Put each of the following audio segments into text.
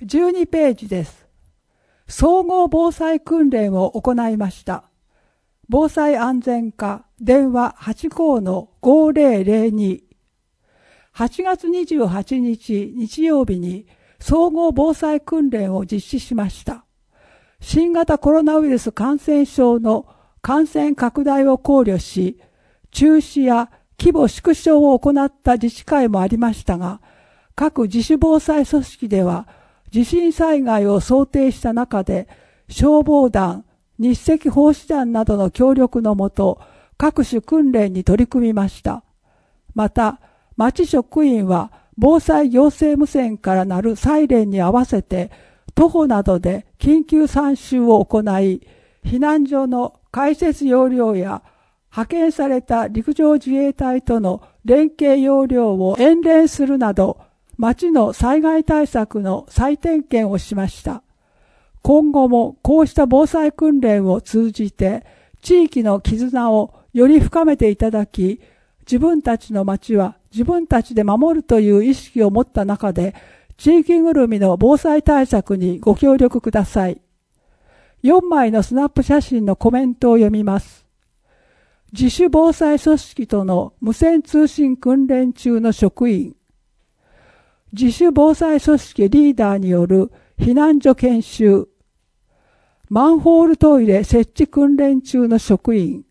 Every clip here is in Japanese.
12ページです。総合防災訓練を行いました。防災安全課電話 85-5002 8月28日日曜日に総合防災訓練を実施しました。新型コロナウイルス感染症の感染拡大を考慮し、中止や規模縮小を行った自治会もありましたが、各自主防災組織では地震災害を想定した中で、消防団、日赤奉仕団などの協力のもと、各種訓練に取り組みました。また、町職員は防災行政無線から鳴るサイレンに合わせて、徒歩などで緊急参集を行い、避難所の開設要領や派遣された陸上自衛隊との連携要領を演練するなど、町の災害対策の再点検をしました。今後もこうした防災訓練を通じて、地域の絆をより深めていただき、自分たちの町は自分たちで守るという意識を持った中で、地域ぐるみの防災対策にご協力ください。4枚のスナップ写真のコメントを読みます。自主防災組織との無線通信訓練中の職員。自主防災組織リーダーによる避難所研修。マンホールトイレ設置訓練中の職員。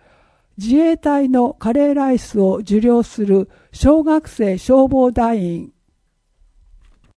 自衛隊のカレーライスを受領する小学生消防団員。